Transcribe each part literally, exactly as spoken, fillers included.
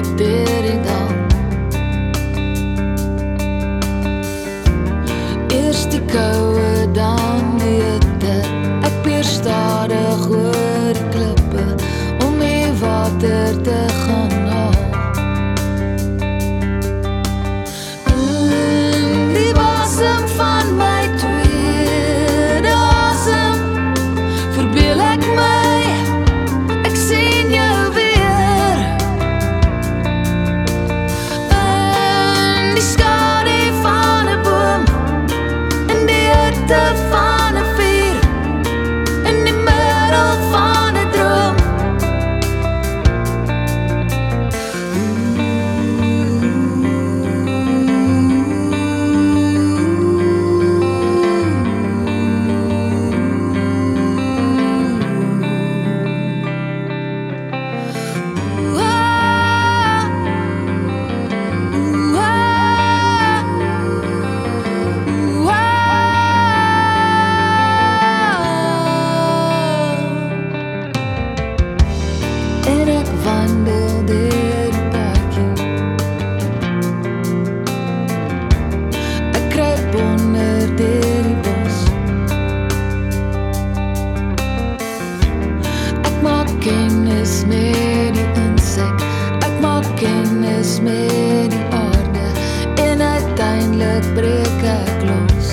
loop deur die dal. Eers die koue, dan die hitte. Ek peer stadig oor die klippe om die water te gaan haal. In die wasem van my tweede asem verbeel ek my, ek sien jou weer. In die skadu van 'n boom, in die hitte van 'n vuur, in die middel van 'n droom. En ek wandel deur die paadjie. Ek kruip onder deur die bos. Ek maak kennis met die insek. Ek maak kennis met die aarde. En uiteindelik breek ek los.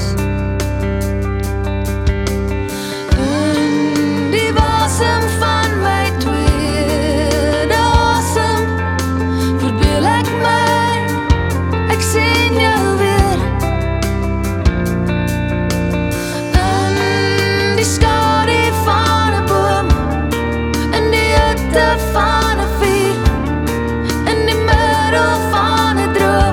In die wasem van my tweede asem verbeel ek my, ek sien jou weer. In die skadu van 'n boom, in die hitte van 'n vuur, in die middel van 'n droom.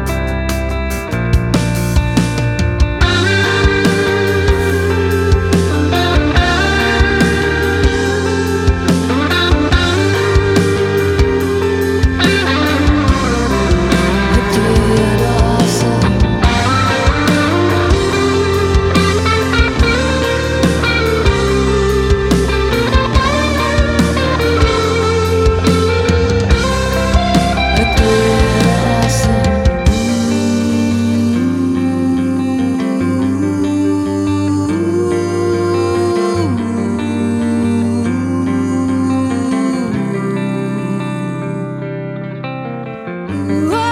My tweede asem. My tweede asem. Ooh.